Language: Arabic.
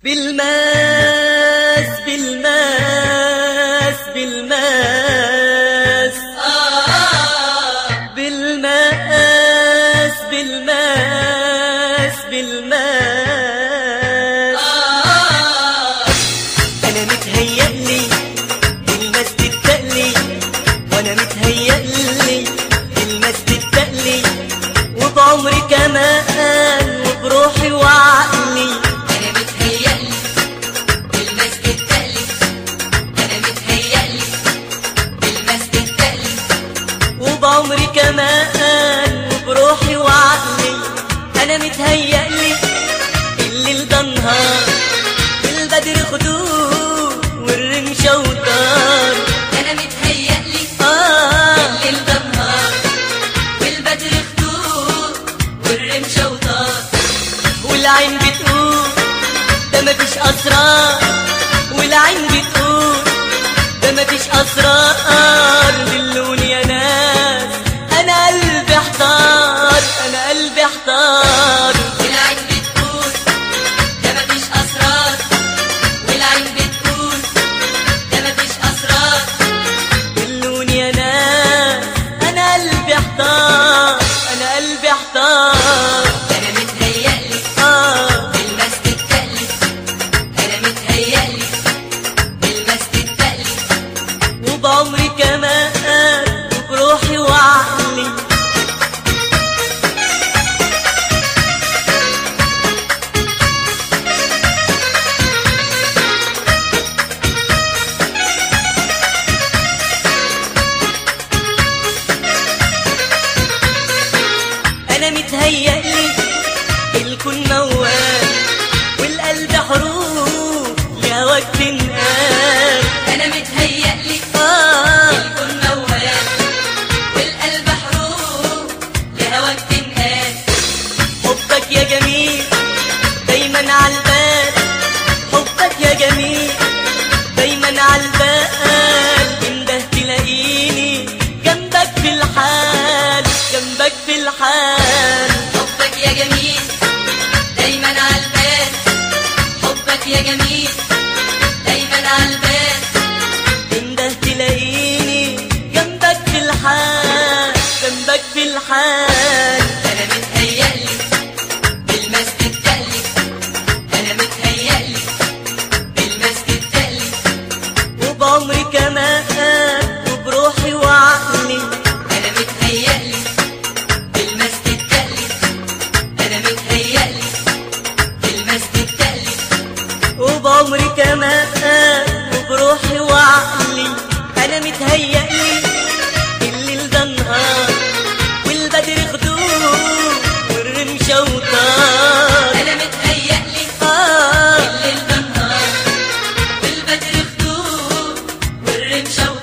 بالماس بالماس بالماس بالماس بالماس بالماس أنا متهيألي الماس تتقلي وأنا متهيألي الماس تتقلي وبعمري كمان وبروحي وعقلي وبعمري كمان وبروحي وعقلي أنا متهيألي الليل ده نهار البدر خدود والرمشة وطار أنا متهيألي الليل ده نهار والبدر خدود والرمشة وطار والعين بتقول ده مفيش أسرار والعين بتقول ده مفيش أسرار باللون يا ناس أنا قلبي احتار أنا قلبي احتار والعين بتقول ده مفيش أسرار والعين بتقول ده مفيش أسرار باللون يا ناس أنا قلبي احتار أنا قلبي احتار أنا متهيألي بالماس تتقلي أنا متهيألي بالماس تتقلي وبعمري كمان وبروحي وعقلي أنا متهيألي الكون موال والقلب حروف لهواك تنقال أنا متهيألي الكون موال والقلب حروف لهواك تنقال حبك يا جميل دايما عالبال حبك يا جميل دايما عالبال انده تلاقيني جنبك في الحال جنبك في الحال حبك يا جميل دايما عالبال حبك يا جميل دايما عالبال انده تلاقيني جنبك في الحال جنبك في الحال أنا متهيألي بالماس تتقلي أنا متهيألي بالماس تتقلي وبعمري كمان وبروحي وعقلي أنا متهيألي بالماس تتقلي أنا متهيألي بالماس تتقلي وبعمري كمان وبروحي وعقلي أنا متهيألي الليل ده نهار والبدر خدود والرمشة وطار أنا متهيألي الليل ده نهار والبدر خدود والرمشة